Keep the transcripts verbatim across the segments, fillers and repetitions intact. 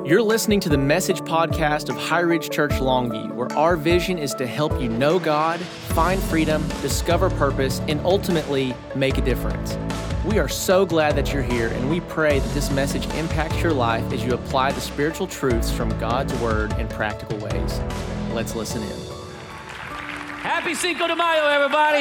You're listening to the Message podcast of High Ridge Church Longview, where our vision is to help you know God, find freedom, discover purpose, and ultimately make a difference. We are so glad that you're here, and we pray that this message impacts your life as you apply the spiritual truths from God's Word in practical ways. Let's listen in. Happy Cinco de Mayo, everybody.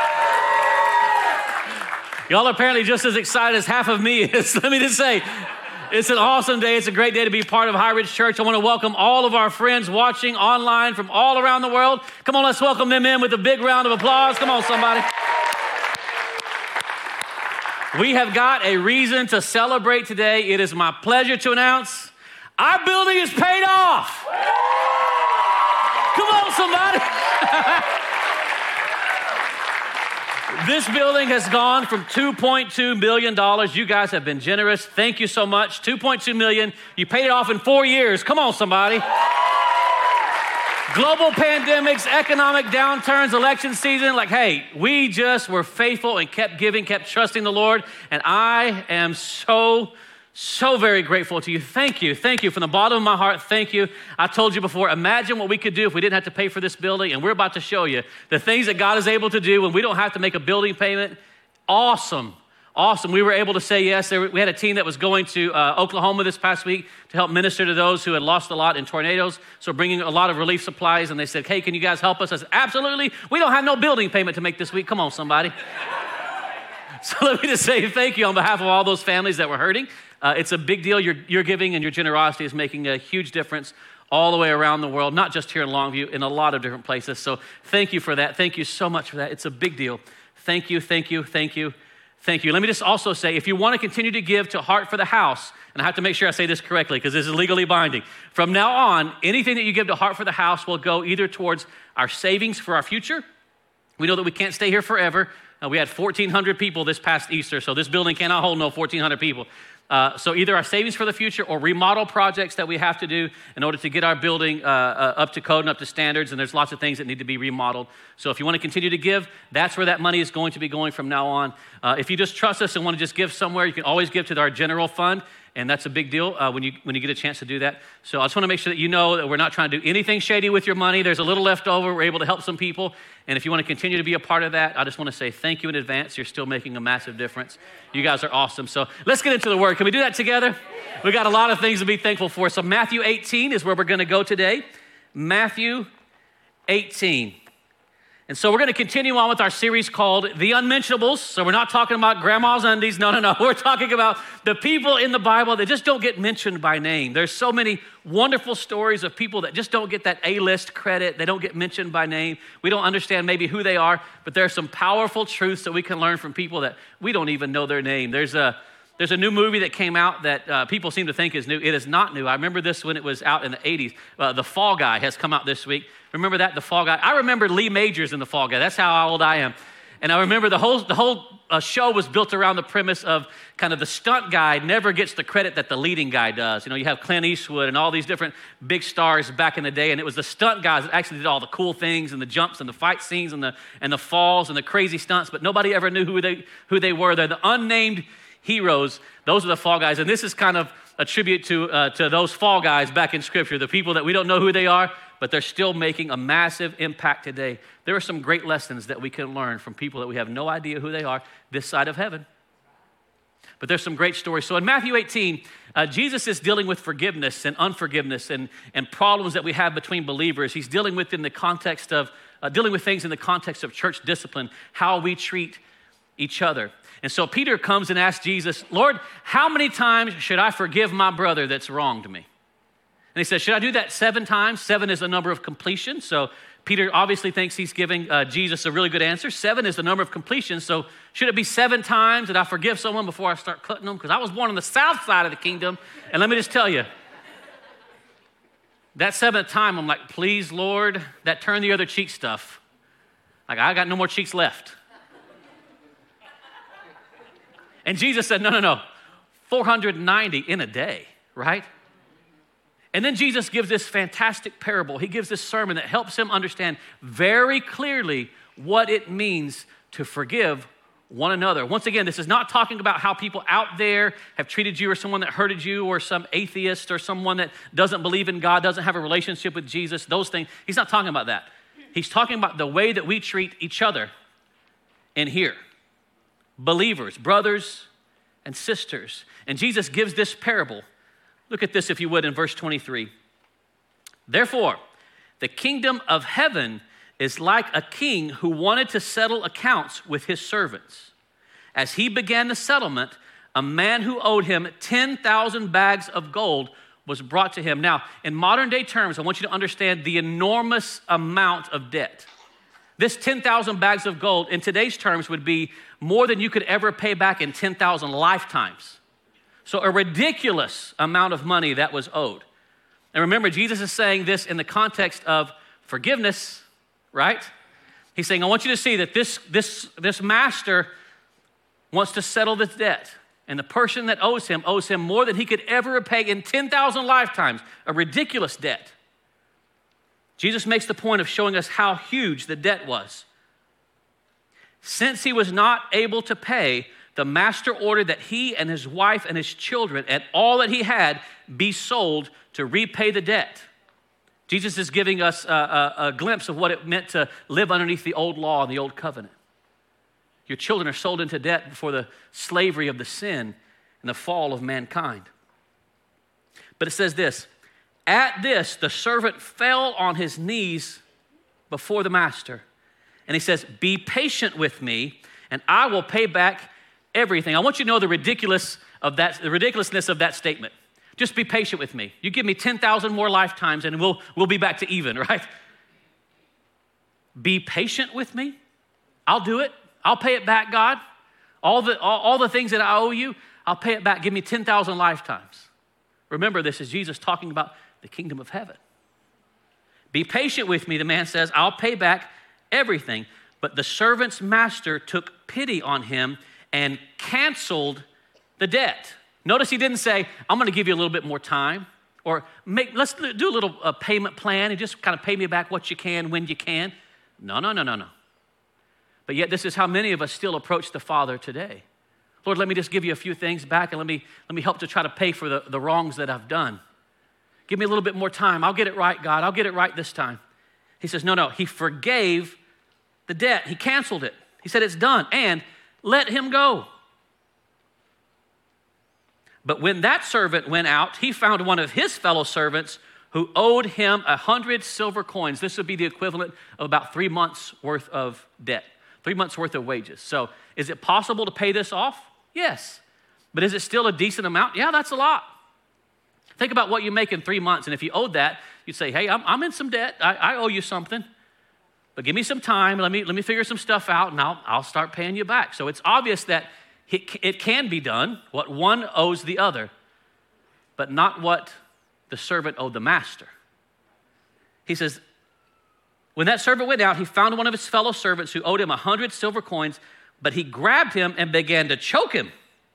Y'all are apparently just as excited as half of me is. Let me just say, it's an awesome day. It's a great day to be part of High Ridge Church. I want to welcome all of our friends watching online from all around the world. Come on, let's welcome them in with a big round of applause. Come on, somebody. We have got a reason to celebrate today. It is my pleasure to announce our building is paid off. Come on, somebody. This building has gone from two point two million dollars. You guys have been generous. Thank you so much. two point two million dollars. You paid it off in four years. Come on, somebody. Global pandemics, economic downturns, election season. Like, hey, we just were faithful and kept giving, kept trusting the Lord. And I am so So very grateful to you. Thank you. Thank you. From the bottom of my heart, thank you. I told you before, imagine what we could do if we didn't have to pay for this building. And we're about to show you the things that God is able to do when we don't have to make a building payment. Awesome. Awesome. We were able to say yes. We had a team that was going to uh, Oklahoma this past week to help minister to those who had lost a lot in tornadoes. So bringing a lot of relief supplies. And they said, hey, can you guys help us? I said, absolutely. We don't have no building payment to make this week. Come on, somebody. So let me just say thank you on behalf of all those families that were hurting. Uh, it's a big deal. Your, your giving and your generosity is making a huge difference all the way around the world, not just here in Longview, in a lot of different places. So thank you for that. Thank you so much for that. It's a big deal. Thank you, thank you, thank you, thank you. Let me just also say, if you want to continue to give to Heart for the House, and I have to make sure I say this correctly because this is legally binding. From now on, anything that you give to Heart for the House will go either towards our savings for our future. We know that we can't stay here forever. Uh, we had fourteen hundred people this past Easter, so this building cannot hold no fourteen hundred people. Uh, so either our savings for the future or remodel projects that we have to do in order to get our building uh, uh, up to code and up to standards, and there's lots of things that need to be remodeled. So if you want to continue to give, that's where that money is going to be going from now on. Uh, if you just trust us and want to just give somewhere, you can always give to our general fund, and that's a big deal uh, when you when you get a chance to do that. So I just want to make sure that you know that we're not trying to do anything shady with your money. There's a little left over. We're able to help some people. And if you want to continue to be a part of that, I just want to say thank you in advance. You're still making a massive difference. You guys are awesome. So let's get into the word. Can we do that together? We got a lot of things to be thankful for. So Matthew eighteen is where we're going to go today. Matthew eighteen. And so we're going to continue on with our series called The Unmentionables. So we're not talking about grandma's undies. No, no, no. We're talking about the people in the Bible that just don't get mentioned by name. There's so many wonderful stories of people that just don't get that A-list credit. They don't get mentioned by name. We don't understand maybe who they are, but there's some powerful truths that we can learn from people that we don't even know their name. There's a There's a new movie that came out that uh, people seem to think is new. It is not new. I remember this when it was out in the eighties. Uh, The Fall Guy has come out this week. Remember that, The Fall Guy? I remember Lee Majors in The Fall Guy. That's how old I am. And I remember the whole the whole uh, show was built around the premise of kind of the stunt guy never gets the credit that the leading guy does. You know, you have Clint Eastwood and all these different big stars back in the day, and it was the stunt guys that actually did all the cool things and the jumps and the fight scenes and the and the falls and the crazy stunts, but nobody ever knew who they who they were. They're the unnamed heroes. Those are the fall guys. And this is kind of a tribute to uh, to those fall guys back in Scripture, the people that we don't know who they are, but they're still making a massive impact today. There are some great lessons that we can learn from people that we have no idea who they are this side of heaven. But there's some great stories. So in Matthew eighteen, uh, Jesus is dealing with forgiveness and unforgiveness and, and problems that we have between believers. He's dealing with in the context of, uh, dealing with things in the context of church discipline, how we treat each other. And so Peter comes and asks Jesus, Lord, how many times should I forgive my brother that's wronged me? And he says, should I do that seven times? Seven is the number of completion. So Peter obviously thinks he's giving uh, Jesus a really good answer. Seven is the number of completion. So should it be seven times that I forgive someone before I start cutting them? Because I was born on the south side of the kingdom. And let me just tell you, that seventh time, I'm like, please, Lord, that turn the other cheek stuff. Like, I got no more cheeks left. And Jesus said, no, no, no, four hundred ninety in a day, right? And then Jesus gives this fantastic parable. He gives this sermon that helps him understand very clearly what it means to forgive one another. Once again, this is not talking about how people out there have treated you or someone that hurted you or some atheist or someone that doesn't believe in God, doesn't have a relationship with Jesus, those things. He's not talking about that. He's talking about the way that we treat each other in here. Believers, brothers and sisters. And Jesus gives this parable. Look at this, if you would, in verse twenty-three. Therefore, the kingdom of heaven is like a king who wanted to settle accounts with his servants. As he began the settlement, a man who owed him ten thousand bags of gold was brought to him. Now, in modern day terms, I want you to understand the enormous amount of debt. This ten thousand bags of gold in today's terms would be more than you could ever pay back in ten thousand lifetimes. So a ridiculous amount of money that was owed. And remember, Jesus is saying this in the context of forgiveness, right? He's saying, I want you to see that this, this, this master wants to settle this debt. And the person that owes him owes him more than he could ever pay in ten thousand lifetimes, a ridiculous debt. Jesus makes the point of showing us how huge the debt was. Since he was not able to pay, the master ordered that he and his wife and his children and all that he had be sold to repay the debt. Jesus is giving us a, a, a glimpse of what it meant to live underneath the old law and the old covenant. Your children are sold into debt before the slavery of the sin and the fall of mankind. But it says this, at this, the servant fell on his knees before the master. And he says, be patient with me and I will pay back everything. I want you to know the ridiculous of that, the ridiculousness of that statement. Just be patient with me. You give me ten thousand more lifetimes and we'll, we'll be back to even, right? Be patient with me. I'll do it. I'll pay it back, God. All the, all, all the things that I owe you, I'll pay it back. Give me ten thousand lifetimes. Remember, this is Jesus talking about the kingdom of heaven. Be patient with me, the man says. I'll pay back everything. But the servant's master took pity on him and canceled the debt. Notice he didn't say, I'm going to give you a little bit more time, or make, let's do a little uh, payment plan and just kind of pay me back what you can when you can. No, no, no, no, no. But yet this is how many of us still approach the Father today. Lord, let me just give you a few things back and let me, let me help to try to pay for the, the wrongs that I've done. Give me a little bit more time. I'll get it right, God. I'll get it right this time. He says, no, no. He forgave the debt. He canceled it. He said, it's done. And let him go. But when that servant went out, he found one of his fellow servants who owed him a hundred silver coins. This would be the equivalent of about three months worth of debt, three months worth of wages. So is it possible to pay this off? Yes. But is it still a decent amount? Yeah, that's a lot. Think about what you make in three months. And if you owed that, you'd say, hey, I'm, I'm in some debt. I, I owe you something. But give me some time. Let me, let me figure some stuff out, and I'll, I'll start paying you back. So it's obvious that it, it can be done, what one owes the other, but not what the servant owed the master. He says, when that servant went out, he found one of his fellow servants who owed him a hundred silver coins, but he grabbed him and began to choke him.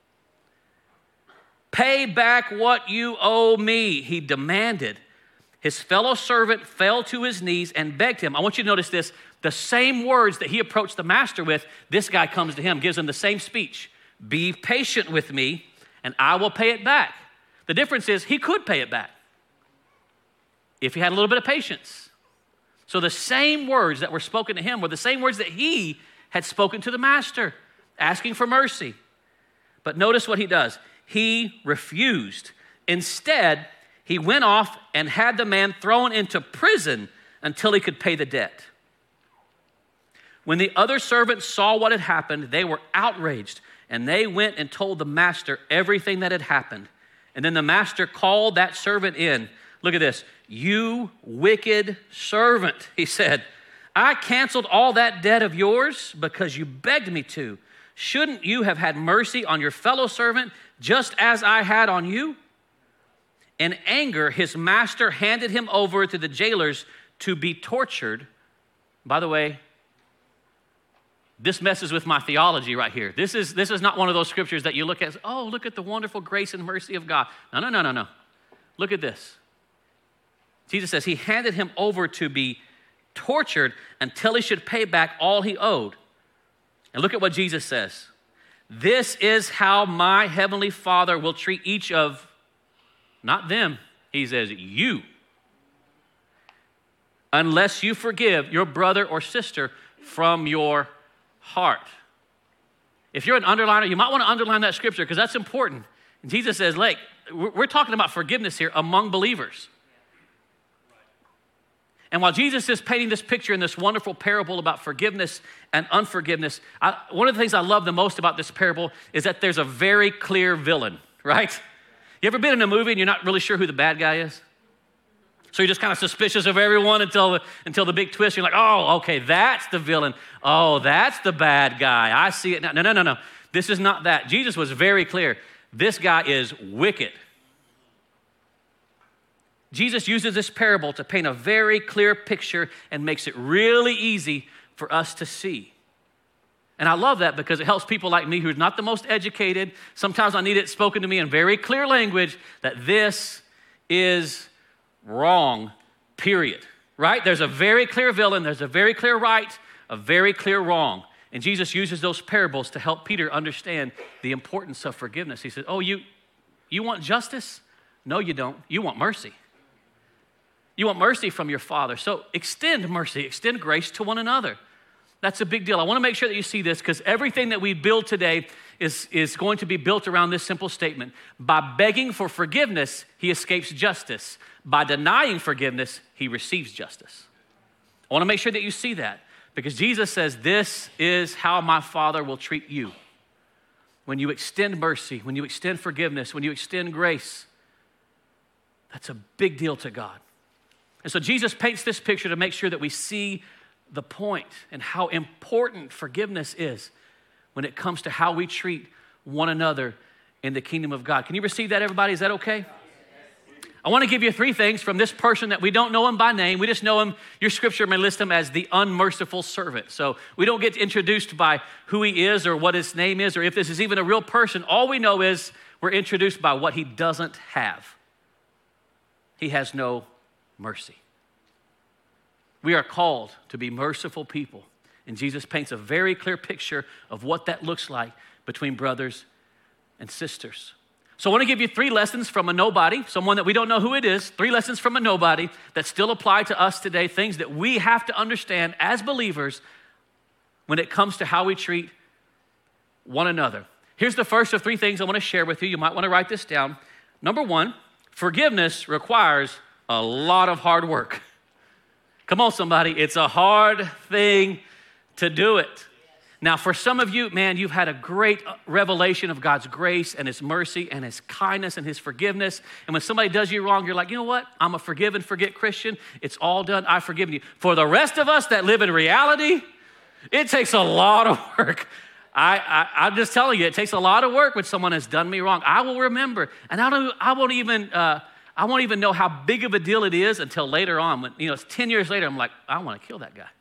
Pay back what you owe me, he demanded. His fellow servant fell to his knees and begged him. I want you to notice this. The same words that he approached the master with, this guy comes to him, gives him the same speech. Be patient with me and I will pay it back. The difference is he could pay it back if he had a little bit of patience. So the same words that were spoken to him were the same words that he had spoken to the master, asking for mercy. But notice what he does. He refused. Instead, he went off and had the man thrown into prison until he could pay the debt. When the other servants saw what had happened, they were outraged, and they went and told the master everything that had happened. And then the master called that servant in. Look at this. You wicked servant, he said. I canceled all that debt of yours because you begged me to. Shouldn't you have had mercy on your fellow servant just as I had on you? In anger, his master handed him over to the jailers to be tortured. By the way, this messes with my theology right here. This is, this is not one of those scriptures that you look at, oh, look at the wonderful grace and mercy of God. No, no, no, no, no. Look at this. Jesus says he handed him over to be tortured until he should pay back all he owed. And look at what Jesus says. This is how my heavenly Father will treat each of, not them, he says, you, unless you forgive your brother or sister from your heart. If you're an underliner, you might want to underline that scripture because that's important. And Jesus says, like, we're talking about forgiveness here among believers. And while Jesus is painting this picture in this wonderful parable about forgiveness and unforgiveness, I, one of the things I love the most about this parable is that there's a very clear villain, right? You ever been in a movie and you're not really sure who the bad guy is? So you're just kind of suspicious of everyone until the, until the big twist. You're like, oh, okay, that's the villain. Oh, that's the bad guy. I see it now. No, no, no, no. This is not that. Jesus was very clear. This guy is wicked. Jesus uses this parable to paint a very clear picture and makes it really easy for us to see. And I love that because it helps people like me who's not the most educated. Sometimes I need it spoken to me in very clear language that this is wrong, period. Right? There's a very clear villain, there's a very clear right, a very clear wrong. And Jesus uses those parables to help Peter understand the importance of forgiveness. He said, oh, you, you want justice? No, you don't. You want mercy. You want mercy from your Father. So extend mercy, extend grace to one another. That's a big deal. I want to make sure that you see this because everything that we build today is, is going to be built around this simple statement. By begging for forgiveness, he escapes justice. By denying forgiveness, he receives justice. I want to make sure that you see that because Jesus says, this is how my Father will treat you. When you extend mercy, when you extend forgiveness, when you extend grace, that's a big deal to God. And so Jesus paints this picture to make sure that we see the point and how important forgiveness is when it comes to how we treat one another in the kingdom of God. Can you receive that, everybody? Is that okay? I want to give you three things from this person that we don't know him by name. We just know him. Your scripture may list him as the unmerciful servant. So we don't get introduced by who he is or what his name is or if this is even a real person. All we know is we're introduced by what he doesn't have. He has no mercy. We are called to be merciful people. And Jesus paints a very clear picture of what that looks like between brothers and sisters. So I want to give you three lessons from a nobody, someone that we don't know who it is, three lessons from a nobody that still apply to us today, things that we have to understand as believers when it comes to how we treat one another. Here's the first of three things I want to share with you. You might want to write this down. Number one, forgiveness requires a lot of hard work. Come on, somebody. It's a hard thing to do it. Now, for some of you, man, you've had a great revelation of God's grace and his mercy and his kindness and his forgiveness. And when somebody does you wrong, you're like, you know what? I'm a forgive and forget Christian. It's all done. I've forgiven you. For the rest of us that live in reality, it takes a lot of work. I, I, I'm just telling you, it takes a lot of work when someone has done me wrong. I will remember, and I don't. I won't even. Uh, I won't even know how big of a deal it is until later on. When you know, it's ten years later. I'm like, I want to kill that guy.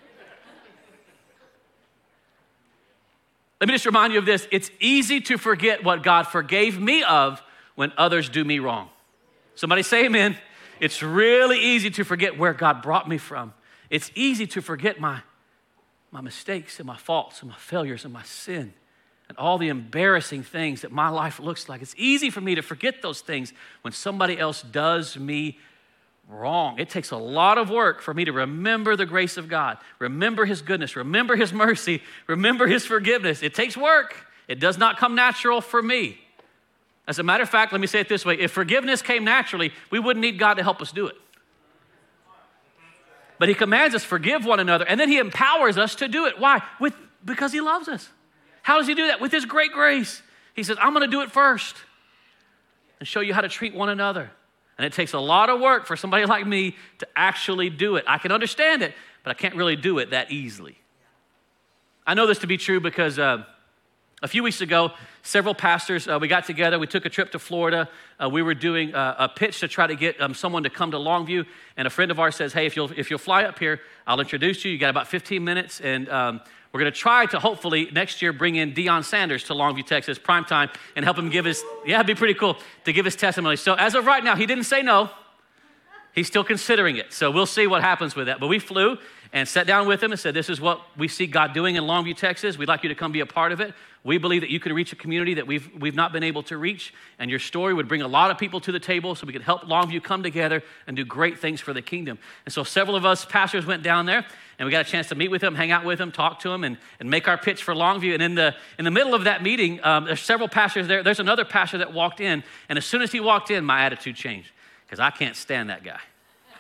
Let me just remind you of this. It's easy to forget what God forgave me of when others do me wrong. Somebody say amen. It's really easy to forget where God brought me from. It's easy to forget my, my mistakes and my faults and my failures and my sin and all the embarrassing things that my life looks like. It's easy for me to forget those things when somebody else does me wrong. It takes a lot of work for me to remember the grace of God, remember his goodness, remember his mercy, remember his forgiveness. It takes work. It does not come natural for me. As a matter of fact, let me say it this way. If forgiveness came naturally, we wouldn't need God to help us do it. But he commands us, forgive one another, and then he empowers us to do it. Why? With, because he loves us. How does he do that? With his great grace. He says, I'm going to do it first and show you how to treat one another. And it takes a lot of work for somebody like me to actually do it. I can understand it, but I can't really do it that easily. I know this to be true because uh, a few weeks ago, several pastors, uh, we got together. We took a trip to Florida. Uh, we were doing uh, a pitch to try to get um, someone to come to Longview. And a friend of ours says, hey, if you'll, if you'll fly up here, I'll introduce you. You got about fifteen minutes. And um, we're going to try to hopefully next year bring in Deion Sanders to Longview, Texas, primetime, and help him give his, yeah, it'd be pretty cool to give his testimony. So as of right now, he didn't say no. He's still considering it. So we'll see what happens with that. But we flew and sat down with him and said, this is what we see God doing in Longview, Texas. We'd like you to come be a part of it. We believe that you can reach a community that we've, we've not been able to reach, and your story would bring a lot of people to the table so we could help Longview come together and do great things for the kingdom. And so several of us pastors went down there, and we got a chance to meet with him, hang out with him, talk to him, and, and make our pitch for Longview. And in the, in the middle of that meeting, um, there's several pastors there. There's another pastor that walked in, and as soon as he walked in, my attitude changed because I can't stand that guy.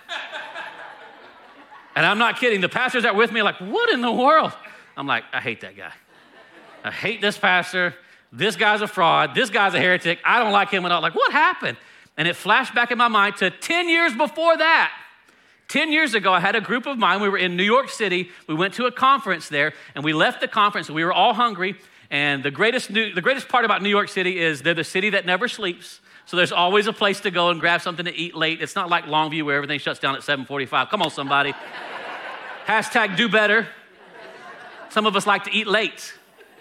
And I'm not kidding. The pastors that were with me are like, what in the world? I'm like, I hate that guy. I hate this pastor. This guy's a fraud. This guy's a heretic. I don't like him at all. Like, what happened? And it flashed back in my mind to ten years before that. ten years ago, I had a group of mine. We were in New York City. We went to a conference there, and we left the conference. We were all hungry. And the greatest, new, the greatest part about New York City is they're the city that never sleeps. So there's always a place to go and grab something to eat late. It's not like Longview where everything shuts down at seven forty-five. Come on, somebody. Hashtag do better. Some of us like to eat late.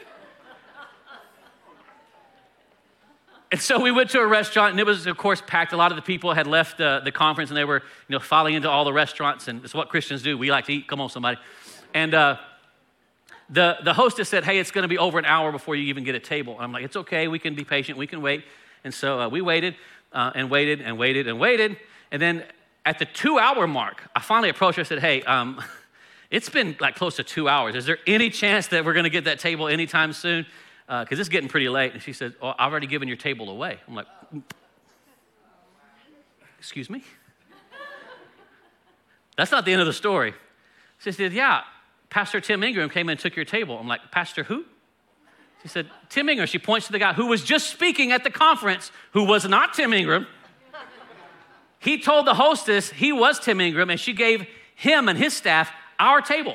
And so we went to a restaurant, and it was, of course, packed. A lot of the people had left uh, the conference, and they were, you know, filing into all the restaurants, and it's what Christians do. We like to eat. Come on, somebody. And uh, the, the hostess said, hey, it's going to be over an hour before you even get a table. And I'm like, it's okay. We can be patient. We can wait. And so uh, we waited uh, and waited and waited and waited. And then at the two-hour mark, I finally approached her and said, hey, um, it's been like close to two hours. Is there any chance that we're going to get that table anytime soon? Because uh, it's getting pretty late. And she said, oh, I've already given your table away. I'm like, excuse me? That's not the end of the story. She said, yeah, Pastor Tim Ingram came and took your table. I'm like, Pastor who? She said, Tim Ingram. She points to the guy who was just speaking at the conference, who was not Tim Ingram. He told the hostess he was Tim Ingram, and she gave him and his staff our table.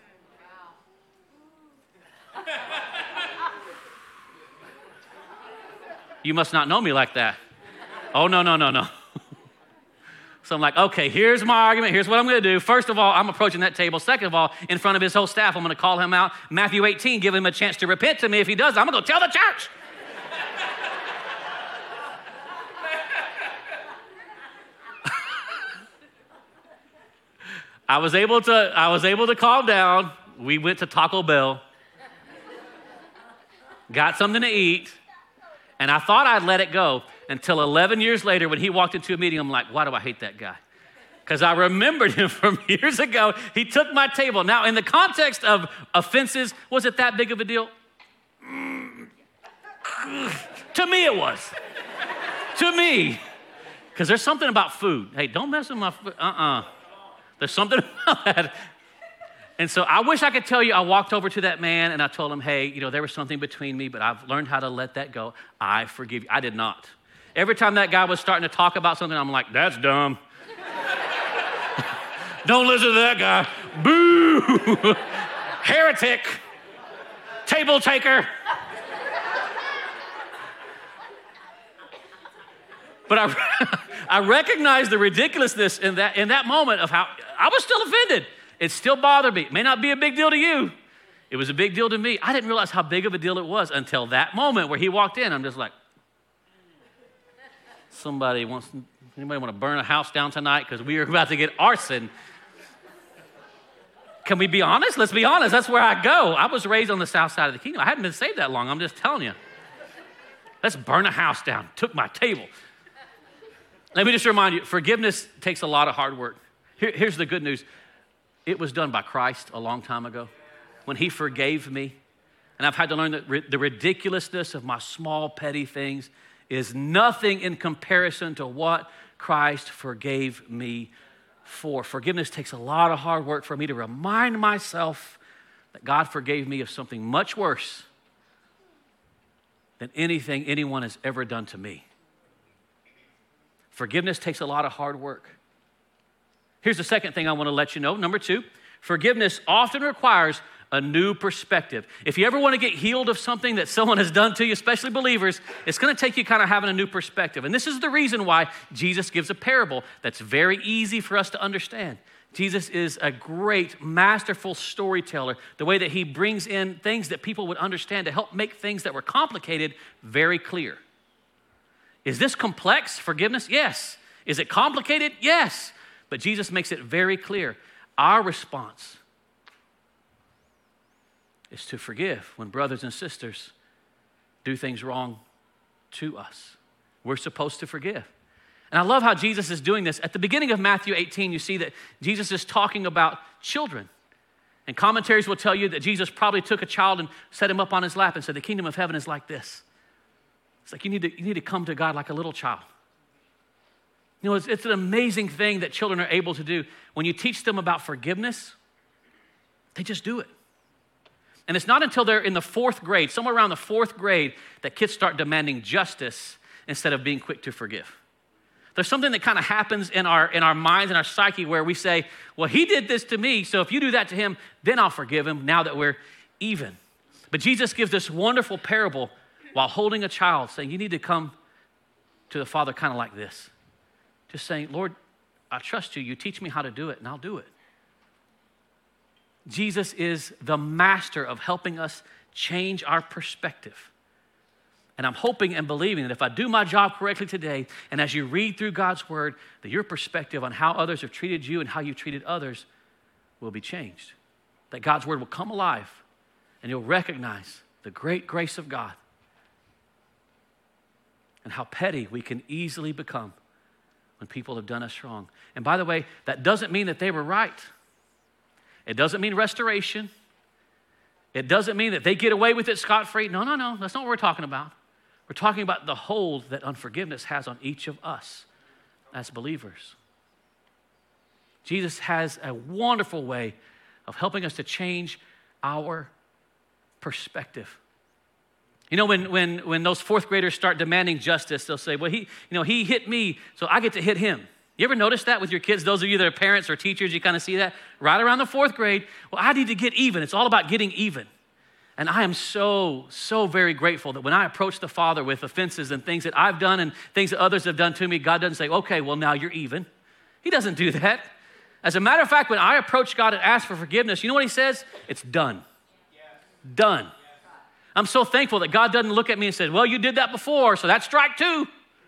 You must not know me like that. Oh, no, no, no, no. So I'm like, okay, here's my argument. Here's what I'm going to do. First of all, I'm approaching that table. Second of all, in front of his whole staff, I'm going to call him out. Matthew eighteen, give him a chance to repent to me. If he does, I'm going to go tell the church. I was able to, I was able to calm down. We went to Taco Bell, got something to eat, and I thought I'd let it go until eleven years later when he walked into a meeting. I'm like, why do I hate that guy? Because I remembered him from years ago. He took my table. Now, in the context of offenses, was it that big of a deal? Mm. To me, it was. To me. Because there's something about food. Hey, don't mess with my food. Uh-uh. There's something about that. And so I wish I could tell you I walked over to that man and I told him, hey, you know, there was something between me, but I've learned how to let that go. I forgive you. I did not. Every time that guy was starting to talk about something, I'm like, that's dumb. Don't listen to that guy. Boo! Heretic. Table taker. But I, I recognized the ridiculousness in that, in that moment of how I was still offended. It still bothered me. It may not be a big deal to you. It was a big deal to me. I didn't realize how big of a deal it was until that moment where he walked in. I'm just like, somebody wants, anybody want to burn a house down tonight? Because we are about to get arson. Can we be honest? Let's be honest. That's where I go. I was raised on the south side of the kingdom. I hadn't been saved that long. I'm just telling you. Let's burn a house down. Took my table. Let me just remind you, forgiveness takes a lot of hard work. Here, here's the good news. It was done by Christ a long time ago when he forgave me. And I've had to learn that the ridiculousness of my small, petty things is nothing in comparison to what Christ forgave me for. Forgiveness takes a lot of hard work for me to remind myself that God forgave me of something much worse than anything anyone has ever done to me. Forgiveness takes a lot of hard work. Here's the second thing I want to let you know. Number two, forgiveness often requires a new perspective. If you ever want to get healed of something that someone has done to you, especially believers, it's going to take you kind of having a new perspective. And this is the reason why Jesus gives a parable that's very easy for us to understand. Jesus is a great, masterful storyteller, the way that he brings in things that people would understand to help make things that were complicated very clear. Is this complex, forgiveness? Yes. Is it complicated? Yes. But Jesus makes it very clear. Our response is to forgive when brothers and sisters do things wrong to us. We're supposed to forgive. And I love how Jesus is doing this. At the beginning of Matthew eighteen, you see that Jesus is talking about children. And commentaries will tell you that Jesus probably took a child and set him up on his lap and said, the kingdom of heaven is like this. It's like you need to, you need to come to God like a little child. You know, it's, it's an amazing thing that children are able to do. When you teach them about forgiveness, they just do it. And it's not until they're in the fourth grade, somewhere around the fourth grade, that kids start demanding justice instead of being quick to forgive. There's something that kind of happens in our, in our minds and our psyche where we say, well, he did this to me, so if you do that to him, then I'll forgive him now that we're even. But Jesus gives this wonderful parable while holding a child, saying, you need to come to the Father kind of like this. Just saying, Lord, I trust you. You teach me how to do it, and I'll do it. Jesus is the master of helping us change our perspective. And I'm hoping and believing that if I do my job correctly today, and as you read through God's word, that your perspective on how others have treated you and how you treated others will be changed. That God's word will come alive, and you'll recognize the great grace of God and how petty we can easily become when people have done us wrong. And by the way, that doesn't mean that they were right. It doesn't mean restoration. It doesn't mean that they get away with it scot-free. No, no, no. That's not what we're talking about. We're talking about the hold that unforgiveness has on each of us as believers. Jesus has a wonderful way of helping us to change our perspective. You know, when, when, when those fourth graders start demanding justice, they'll say, well, he, you know, he hit me, so I get to hit him. You ever notice that with your kids? Those of you that are parents or teachers, you kind of see that right around the fourth grade. Well, I need to get even. It's all about getting even. And I am so, so very grateful that when I approach the Father with offenses and things that I've done and things that others have done to me, God doesn't say, okay, well, now you're even. He doesn't do that. As a matter of fact, when I approach God and ask for forgiveness, you know what he says? It's done. Done. I'm so thankful that God doesn't look at me and say, well, you did that before, so that's strike two.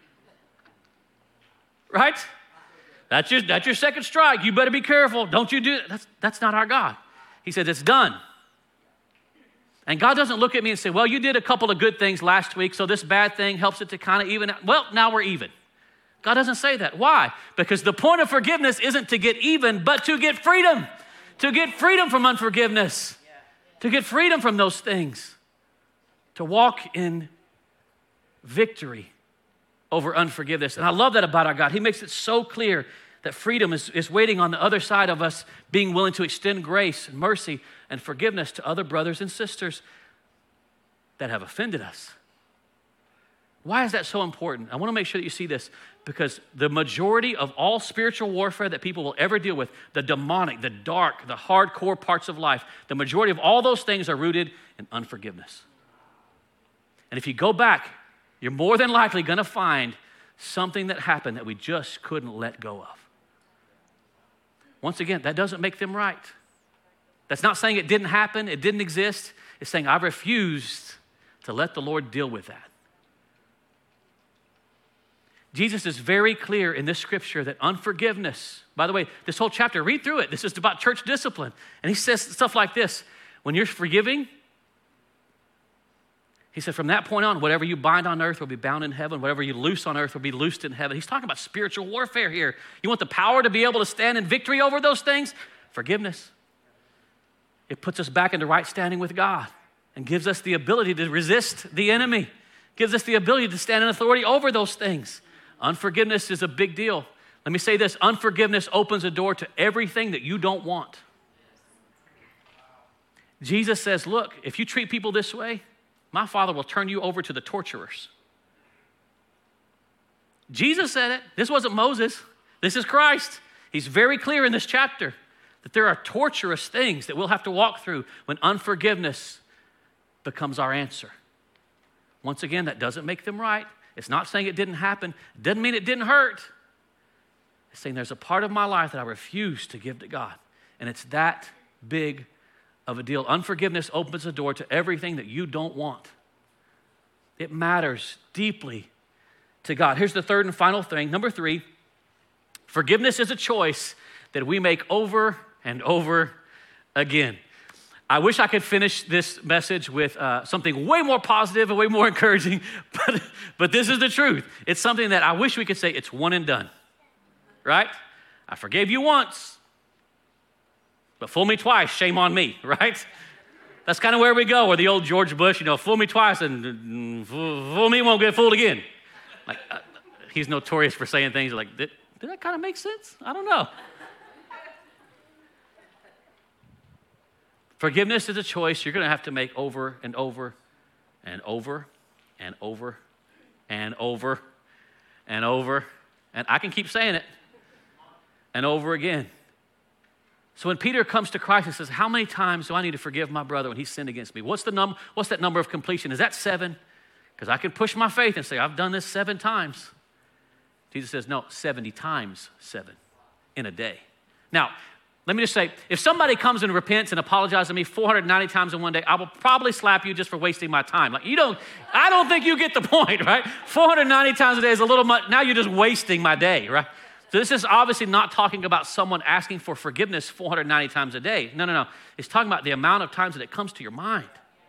Right? That's your, that's your second strike. You better be careful. Don't you do that. That's, that's not our God. He says it's done. And God doesn't look at me and say, well, you did a couple of good things last week, so this bad thing helps it to kind of even out. Well, now we're even. God doesn't say that. Why? Because the point of forgiveness isn't to get even, but to get freedom. To get freedom from unforgiveness. To get freedom from those things. To walk in victory over unforgiveness. And I love that about our God. He makes it so clear that freedom is, is waiting on the other side of us being willing to extend grace and mercy and forgiveness to other brothers and sisters that have offended us. Why is that so important? I want to make sure that you see this because the majority of all spiritual warfare that people will ever deal with, the demonic, the dark, the hardcore parts of life, the majority of all those things are rooted in unforgiveness. And if you go back, you're more than likely going to find something that happened that we just couldn't let go of. Once again, that doesn't make them right. That's not saying it didn't happen, it didn't exist. It's saying I refused to let the Lord deal with that. Jesus is very clear in this scripture that unforgiveness, by the way, this whole chapter, read through it. This is about church discipline. And he says stuff like this, when you're forgiving, he said, from that point on, whatever you bind on earth will be bound in heaven. Whatever you loose on earth will be loosed in heaven. He's talking about spiritual warfare here. You want the power to be able to stand in victory over those things? Forgiveness. It puts us back into right standing with God and gives us the ability to resist the enemy. Gives us the ability to stand in authority over those things. Unforgiveness is a big deal. Let me say this. Unforgiveness opens a door to everything that you don't want. Jesus says, look, if you treat people this way, my Father will turn you over to the torturers. Jesus said it. This wasn't Moses. This is Christ. He's very clear in this chapter that there are torturous things that we'll have to walk through when unforgiveness becomes our answer. Once again, that doesn't make them right. It's not saying it didn't happen. It doesn't mean it didn't hurt. It's saying there's a part of my life that I refuse to give to God. And it's that big of a deal. Unforgiveness opens the door to everything that you don't want. It matters deeply to God. Here's the third and final thing. Number three, Forgiveness is a choice that we make over and over again. I wish I could finish this message with uh, something way more positive and way more encouraging, but, but this is the truth. It's something that I wish we could say it's one and done, right? I forgave you once, but fool me twice, shame on me, right? That's kind of where we go, or the old George Bush, you know, fool me twice and fool me won't get fooled again. Like, uh, he's notorious for saying things like, did, did that kind of make sense? I don't know. Forgiveness is a choice you're going to have to make over and over and over and over and over and over. And I can keep saying it and over again. So when Peter comes to Christ and says, how many times do I need to forgive my brother when he sinned against me? What's the num- What's that number of completion? Is that seven? Because I can push my faith and say, I've done this seven times. Jesus says, no, seventy times seven in a day. Now, let me just say, if somebody comes and repents and apologizes to me four hundred ninety times in one day, I will probably slap you just for wasting my time. Like, you don't, I don't think you get the point, right? four hundred ninety times a day is a little much. Now you're just wasting my day, right? So this is obviously not talking about someone asking for forgiveness four hundred ninety times a day. No, no, no. It's talking about the amount of times that it comes to your mind.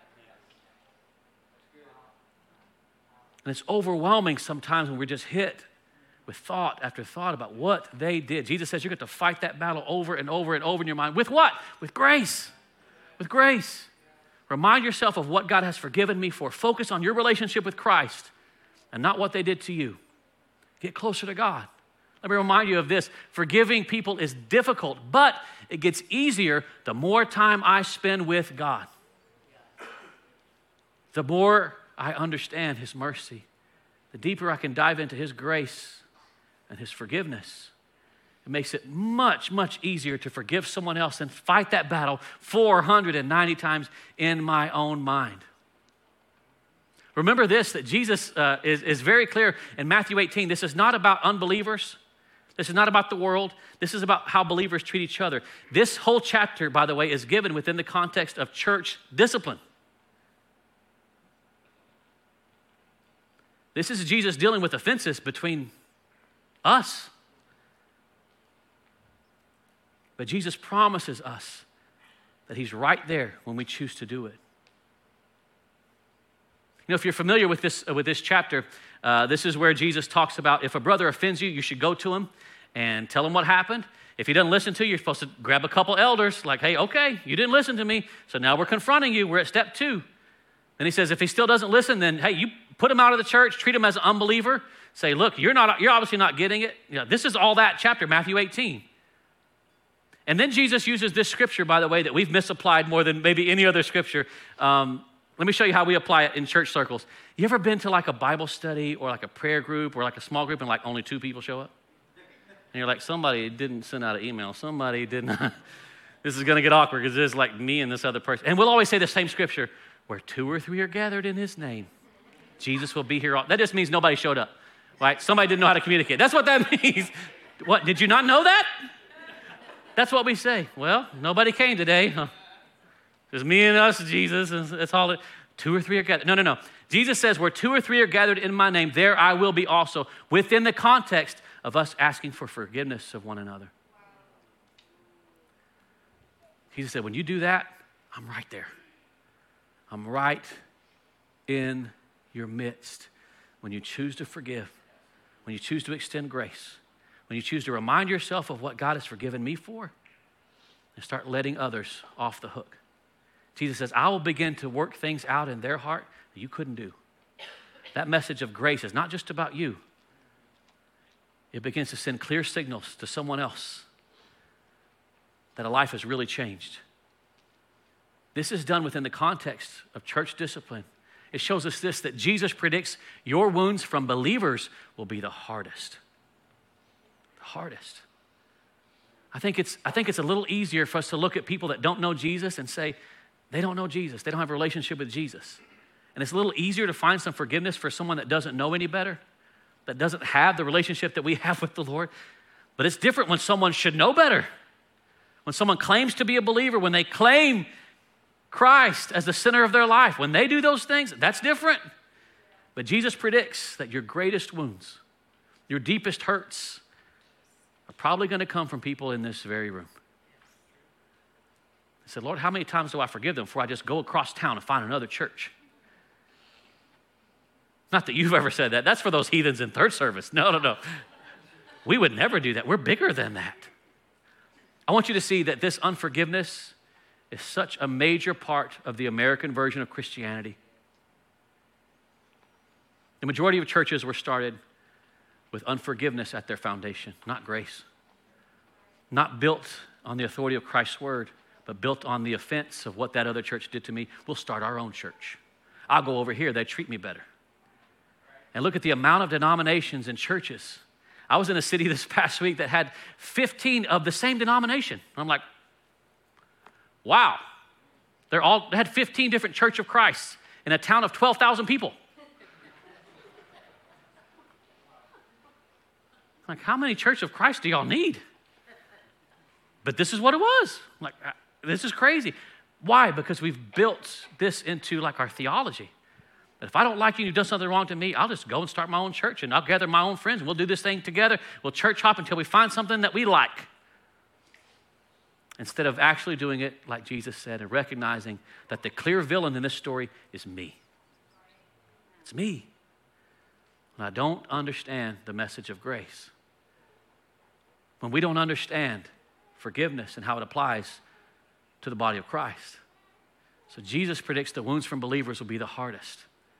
And it's overwhelming sometimes when we're just hit with thought after thought about what they did. Jesus says you're going to fight that battle over and over and over in your mind. With what? With grace. With grace. Remind yourself of what God has forgiven me for. Focus on your relationship with Christ and not what they did to you. Get closer to God. Let me remind you of this. Forgiving people is difficult, but it gets easier the more time I spend with God. The more I understand His mercy, the deeper I can dive into His grace and His forgiveness. It makes it much, much easier to forgive someone else and fight that battle four hundred ninety times in my own mind. Remember this, that Jesus uh, is, is very clear in Matthew eighteen. This is not about unbelievers. This is not about the world. This is about how believers treat each other. This whole chapter, by the way, is given within the context of church discipline. This is Jesus dealing with offenses between us. But Jesus promises us that He's right there when we choose to do it. You know, if you're familiar with this, uh, with this chapter, uh, this is where Jesus talks about if a brother offends you, you should go to him and tell him what happened. If he doesn't listen to you, you're supposed to grab a couple elders, like, hey, okay, you didn't listen to me, so now we're confronting you. We're at step two. Then he says, if he still doesn't listen, then, hey, you put him out of the church, treat him as an unbeliever. Say, look, you're not, you're obviously not getting it. You know, this is all that chapter, Matthew eighteen. And then Jesus uses this scripture, by the way, that we've misapplied more than maybe any other scripture. Um, let me show you how we apply it in church circles. You ever been to like a Bible study or like a prayer group or like a small group and like only two people show up? And you're like, somebody didn't send out an email. Somebody didn't. This is going to get awkward because it's like me and this other person. And we'll always say the same scripture, where two or three are gathered in His name, Jesus will be here. All. That just means nobody showed up, right? Somebody didn't know how to communicate. That's what that means. What, did you not know that? That's what we say. Well, nobody came today. Huh? Just me and us, Jesus. That's all. It, two or three are gathered. No, no, no. Jesus says, where two or three are gathered in my name, there I will be also, within the context of us asking for forgiveness of one another. Jesus said, when you do that, I'm right there. I'm right in your midst. When you choose to forgive, when you choose to extend grace, when you choose to remind yourself of what God has forgiven me for, and start letting others off the hook. Jesus says, I will begin to work things out in their heart that you couldn't do. That message of grace is not just about you. It begins to send clear signals to someone else that a life has really changed. This is done within the context of church discipline. It shows us this, that Jesus predicts your wounds from believers will be the hardest. The hardest. I think it's, I think it's a little easier for us to look at people that don't know Jesus and say, they don't know Jesus. They don't have a relationship with Jesus. And it's a little easier to find some forgiveness for someone that doesn't know any better, that doesn't have the relationship that we have with the Lord. But it's different when someone should know better. When someone claims to be a believer, when they claim Christ as the center of their life, when they do those things, that's different. But Jesus predicts that your greatest wounds, your deepest hurts, are probably going to come from people in this very room. I said, Lord, how many times do I forgive them before I just go across town and find another church? Not that you've ever said that. That's for those heathens in third service. No, no, no. We would never do that. We're bigger than that. I want you to see that this unforgiveness is such a major part of the American version of Christianity. The majority of churches were started with unforgiveness at their foundation, not grace. Not built on the authority of Christ's word, but built on the offense of what that other church did to me. We'll start our own church. I'll go over here, they treat me better. And look at the amount of denominations and churches. I was in a city this past week that had fifteen of the same denomination. I'm like, wow. They're all, they had fifteen different Church of Christ in a town of twelve thousand people. Like, how many Church of Christ do y'all need? But this is what it was. Like, this is crazy. Why? Because we've built this into like our theology. But if I don't like you and you've done something wrong to me, I'll just go and start my own church and I'll gather my own friends and we'll do this thing together. We'll church hop until we find something that we like. Instead of actually doing it like Jesus said and recognizing that the clear villain in this story is me. It's me. And I don't understand the message of grace. When we don't understand forgiveness and how it applies to the body of Christ. So Jesus predicts the wounds from believers will be the hardest.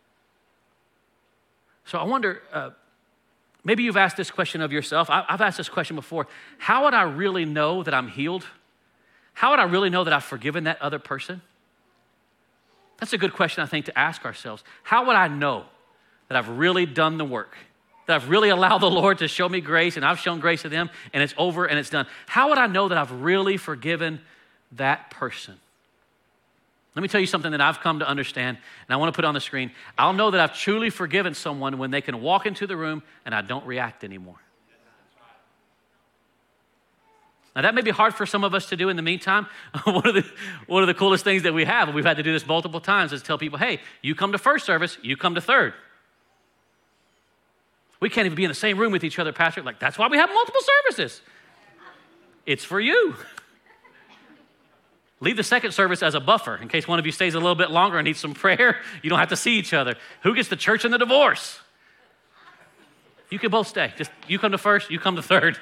So I wonder, uh, maybe you've asked this question of yourself. I, I've asked this question before. How would I really know that I'm healed? How would I really know that I've forgiven that other person? That's a good question, I think, to ask ourselves. How would I know that I've really done the work? That I've really allowed the Lord to show me grace and I've shown grace to them and it's over and it's done. How would I know that I've really forgiven that person? Let me tell you something that I've come to understand and I want to put on the screen. I'll know that I've truly forgiven someone when they can walk into the room and I don't react anymore. Now that may be hard for some of us to do in the meantime. one, of the, one of the coolest things that we have, and we've had to do this multiple times, is tell people, hey, you come to first service, you come to third. We can't even be in the same room with each other, Pastor. Like, that's why we have multiple services. It's for you. Leave the second service as a buffer in case one of you stays a little bit longer and needs some prayer. You don't have to see each other. Who gets the church and the divorce? You can both stay. Just you come to first, you come to third.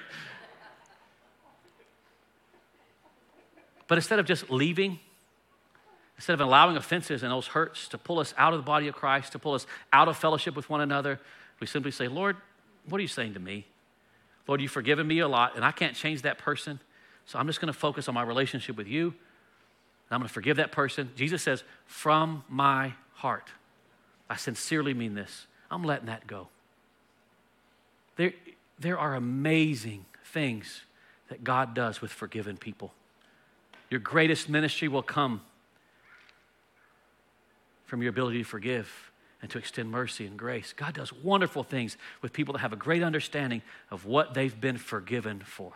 But instead of just leaving, instead of allowing offenses and those hurts to pull us out of the body of Christ, to pull us out of fellowship with one another, we simply say, Lord, what are you saying to me? Lord, you've forgiven me a lot, and I can't change that person, so I'm just going to focus on my relationship with you, and I'm going to forgive that person. Jesus says, from my heart, I sincerely mean this. I'm letting that go. There, there are amazing things that God does with forgiven people. Your greatest ministry will come from your ability to forgive and to extend mercy and grace. God does wonderful things with people that have a great understanding of what they've been forgiven for.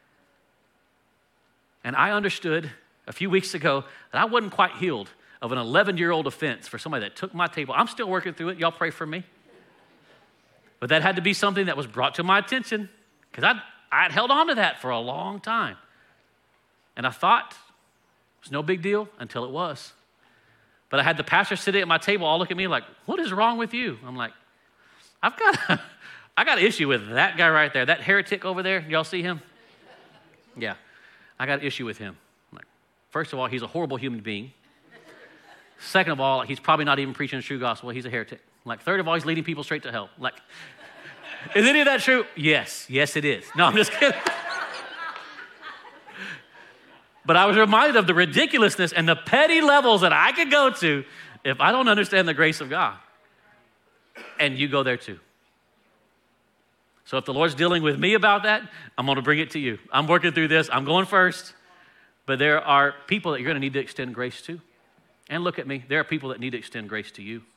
And I understood a few weeks ago that I wasn't quite healed of an eleven-year-old offense for somebody that took my table. I'm still working through it. Y'all pray for me. But that had to be something that was brought to my attention because I I had held on to that for a long time. And I thought it was no big deal until it was. But I had the pastor sitting at my table all look at me like, what is wrong with you? I'm like, I've got a, I got an issue with that guy right there. That heretic over there, y'all see him? Yeah, I got an issue with him. I'm like, first of all, he's a horrible human being. Second of all, he's probably not even preaching the true gospel. He's a heretic. Like, third of all, he's leading people straight to hell. Like, is any of that true? Yes, yes it is. No, I'm just kidding. But I was reminded of the ridiculousness and the petty levels that I could go to if I don't understand the grace of God. And you go there too. So if the Lord's dealing with me about that, I'm going to bring it to you. I'm working through this. I'm going first. But there are people that you're going to need to extend grace to. And look at me. There are people that need to extend grace to you.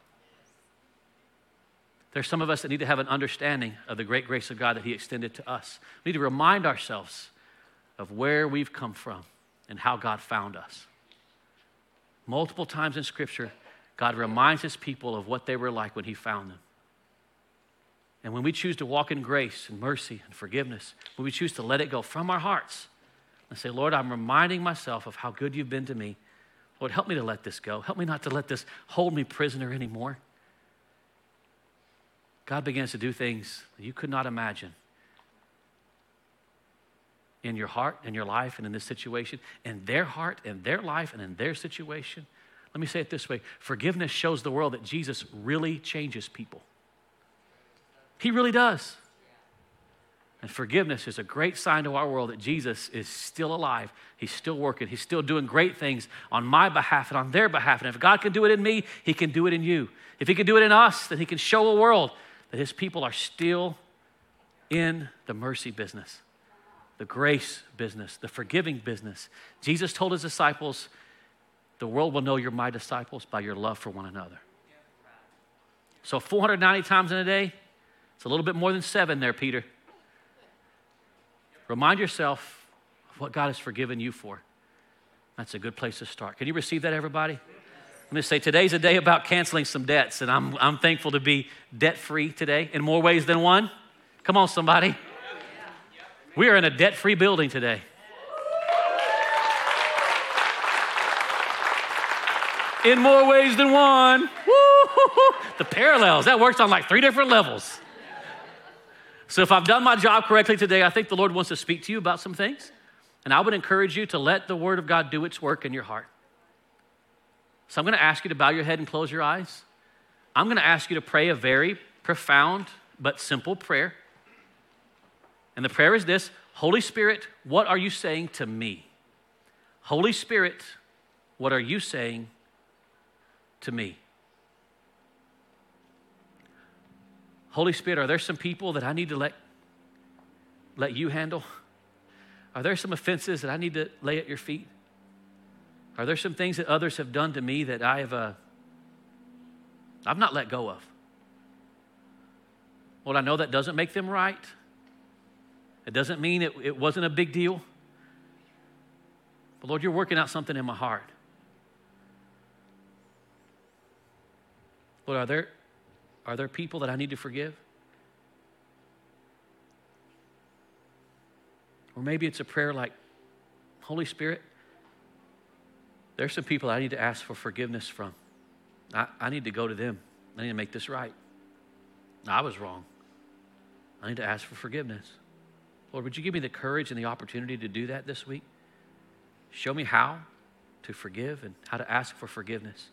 There's some of us that need to have an understanding of the great grace of God that he extended to us. We need to remind ourselves of where we've come from and how God found us. Multiple times in Scripture, God reminds his people of what they were like when he found them. And when we choose to walk in grace and mercy and forgiveness, when we choose to let it go from our hearts and say, Lord, I'm reminding myself of how good you've been to me. Lord, help me to let this go. Help me not to let this hold me prisoner anymore. God begins to do things that you could not imagine in your heart, in your life, and in this situation, in their heart, in their life, and in their situation. Let me say it this way. Forgiveness shows the world that Jesus really changes people. He really does. And forgiveness is a great sign to our world that Jesus is still alive. He's still working. He's still doing great things on my behalf and on their behalf. And if God can do it in me, he can do it in you. If he can do it in us, then he can show a world that his people are still in the mercy business, the grace business, the forgiving business. Jesus told his disciples, the world will know you're my disciples by your love for one another. So four hundred ninety times in a day, it's a little bit more than seven there, Peter. Remind yourself of what God has forgiven you for. That's a good place to start. Can you receive that, everybody? I'm going to say today's a day about canceling some debts, and I'm, I'm thankful to be debt-free today in more ways than one. Come on, somebody. We are in a debt-free building today. In more ways than one. Woo-hoo-hoo. The parallels, that works on like three different levels. So if I've done my job correctly today, I think the Lord wants to speak to you about some things. And I would encourage you to let the Word of God do its work in your heart. So I'm going to ask you to bow your head and close your eyes. I'm going to ask you to pray a very profound but simple prayer. And the prayer is this: Holy Spirit, what are you saying to me? Holy Spirit, what are you saying to me? Holy Spirit, are there some people that I need to let, let you handle? Are there some offenses that I need to lay at your feet? Are there some things that others have done to me that I have, uh, I've not let go of? Lord, I know that doesn't make them right. It doesn't mean it, it wasn't a big deal. But Lord, you're working out something in my heart. Lord, are there, are there people that I need to forgive? Or maybe it's a prayer like, Holy Spirit, there's some people I need to ask for forgiveness from. I, I need to go to them. I need to make this right. I was wrong. I need to ask for forgiveness. Lord, would you give me the courage and the opportunity to do that this week? Show me how to forgive and how to ask for forgiveness.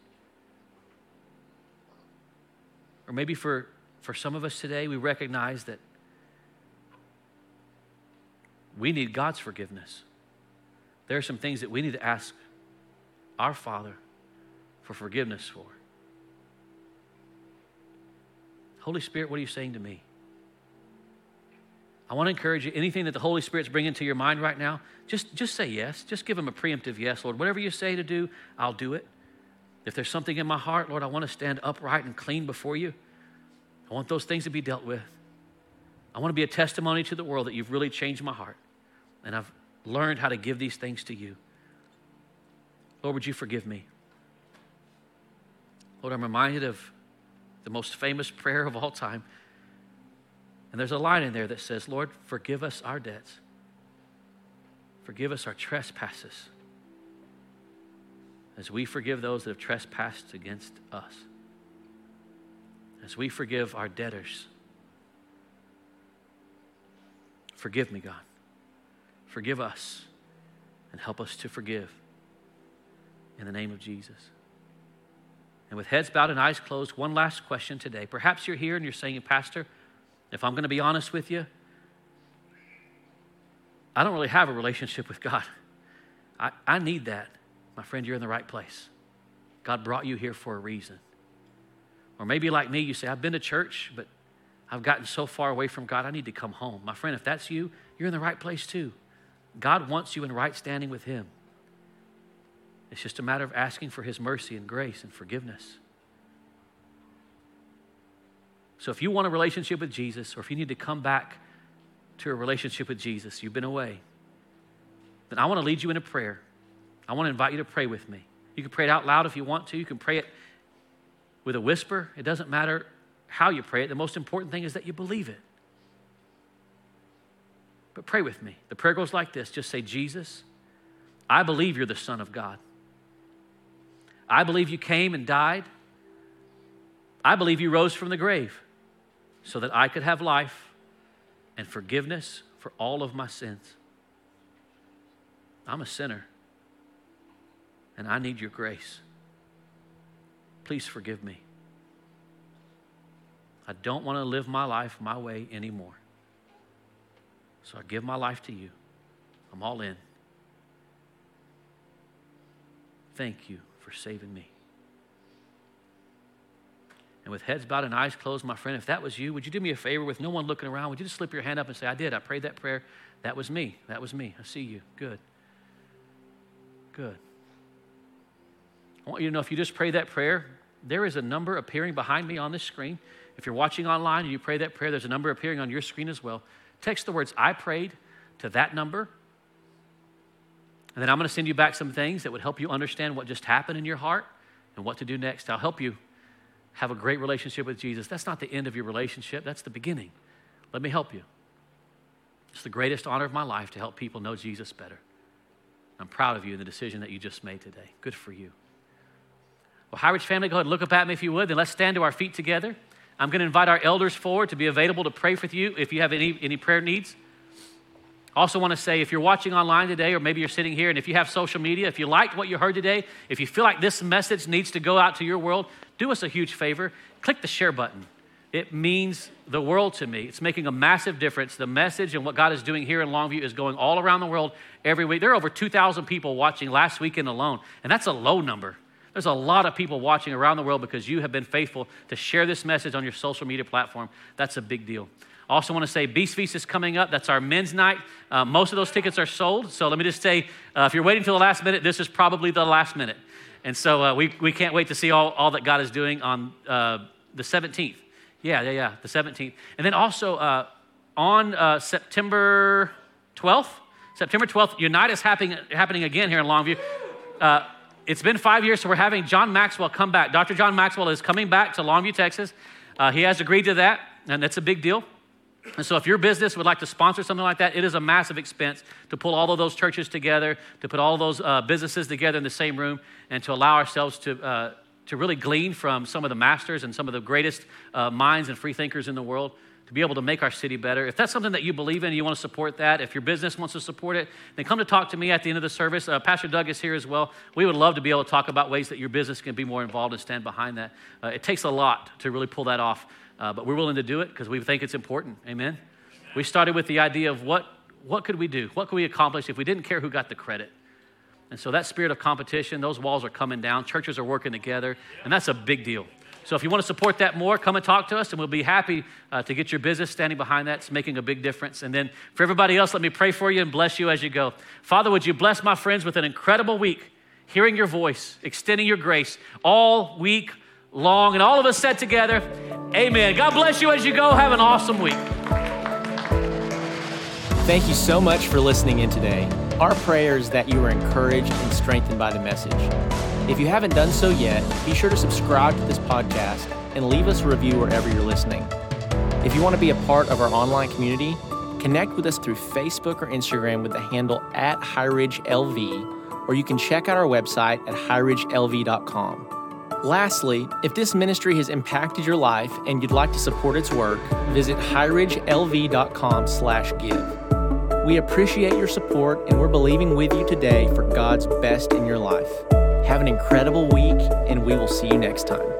Or maybe for, for some of us today, we recognize that we need God's forgiveness. There are some things that we need to ask our Father for forgiveness for. Holy Spirit, what are you saying to me? I want to encourage you, anything that the Holy Spirit's bringing to your mind right now, just, just say yes. Just give him a preemptive yes. Lord, whatever you say to do, I'll do it. If there's something in my heart, Lord, I want to stand upright and clean before you. I want those things to be dealt with. I want to be a testimony to the world that you've really changed my heart. And I've learned how to give these things to you. Lord, would you forgive me? Lord, I'm reminded of the most famous prayer of all time. And there's a line in there that says, Lord, forgive us our debts. Forgive us our trespasses, as we forgive those that have trespassed against us. As we forgive our debtors. Forgive me, God. Forgive us and help us to forgive in the name of Jesus. And with heads bowed and eyes closed, one last question today. Perhaps you're here and you're saying, Pastor, if I'm going to be honest with you, I don't really have a relationship with God. I, I need that. My friend, you're in the right place. God brought you here for a reason. Or maybe like me, you say, I've been to church, but I've gotten so far away from God, I need to come home. My friend, if that's you, you're in the right place too. God wants you in right standing with him. It's just a matter of asking for his mercy and grace and forgiveness. So if you want a relationship with Jesus, or if you need to come back to a relationship with Jesus, you've been away, then I want to lead you in a prayer. I want to invite you to pray with me. You can pray it out loud if you want to. You can pray it with a whisper. It doesn't matter how you pray it. The most important thing is that you believe it. But pray with me. The prayer goes like this. Just say, Jesus, I believe you're the Son of God. I believe you came and died. I believe you rose from the grave so that I could have life and forgiveness for all of my sins. I'm a sinner, and I need your grace. Please forgive me. I don't want to live my life my way anymore. So I give my life to you. I'm all in. Thank you for saving me. And with heads bowed and eyes closed, my friend, if that was you, would you do me a favor with no one looking around? Would you just slip your hand up and say, I did. I prayed that prayer. That was me. That was me. I see you. Good. Good. I want you to know if you just pray that prayer, there is a number appearing behind me on this screen. If you're watching online and you pray that prayer, there's a number appearing on your screen as well. Text the words, I prayed, to that number. And then I'm going to send you back some things that would help you understand what just happened in your heart and what to do next. I'll help you have a great relationship with Jesus. That's not the end of your relationship. That's the beginning. Let me help you. It's the greatest honor of my life to help people know Jesus better. I'm proud of you in the decision that you just made today. Good for you. Well, High Ridge family, go ahead and look up at me if you would. Then let's stand to our feet together. I'm going to invite our elders forward to be available to pray with you if you have any, any prayer needs. I also want to say, if you're watching online today, or maybe you're sitting here, and if you have social media, if you liked what you heard today, if you feel like this message needs to go out to your world, do us a huge favor. Click the share button. It means the world to me. It's making a massive difference. The message and what God is doing here in Longview is going all around the world every week. There are over two thousand people watching last weekend alone, and that's a low number. There's a lot of people watching around the world because you have been faithful to share this message on your social media platform. That's a big deal. I also want to say Beast Feast is coming up. That's our men's night. Uh, most of those tickets are sold. So let me just say, uh, if you're waiting till the last minute, this is probably the last minute. And so uh, we, we can't wait to see all, all that God is doing on uh, the seventeenth. Yeah, yeah, yeah, the seventeenth. And then also uh, on uh, September twelfth, September twelfth, Unite is happening, happening again here in Longview. Uh, it's been five years, so we're having John Maxwell come back. Doctor John Maxwell is coming back to Longview, Texas. Uh, he has agreed to that, and that's a big deal. And so if your business would like to sponsor something like that, it is a massive expense to pull all of those churches together, to put all of those uh, businesses together in the same room, and to allow ourselves to uh, to really glean from some of the masters and some of the greatest uh, minds and free thinkers in the world to be able to make our city better. If that's something that you believe in and you want to support that, if your business wants to support it, then come to talk to me at the end of the service. Uh, Pastor Doug is here as well. We would love to be able to talk about ways that your business can be more involved and stand behind that. Uh, it takes a lot to really pull that off, uh, but we're willing to do it because we think it's important. Amen? We started with the idea of what, what could we do? What could we accomplish if we didn't care who got the credit? And so that spirit of competition, those walls are coming down. Churches are working together, and that's a big deal. So if you want to support that more, come and talk to us, and we'll be happy uh, to get your business standing behind that. It's making a big difference. And then for everybody else, let me pray for you and bless you as you go. Father, would you bless my friends with an incredible week, hearing your voice, extending your grace all week long. And all of us said together, amen. God bless you as you go. Have an awesome week. Thank you so much for listening in today. Our prayer is that you are encouraged and strengthened by the message. If you haven't done so yet, be sure to subscribe to this podcast and leave us a review wherever you're listening. If you want to be a part of our online community, connect with us through Facebook or Instagram with the handle at High Ridge L V, or you can check out our website at high ridge l v dot com. Lastly, if this ministry has impacted your life and you'd like to support its work, visit high ridge l v dot com slash give. We appreciate your support, and we're believing with you today for God's best in your life. Have an incredible week, and we will see you next time.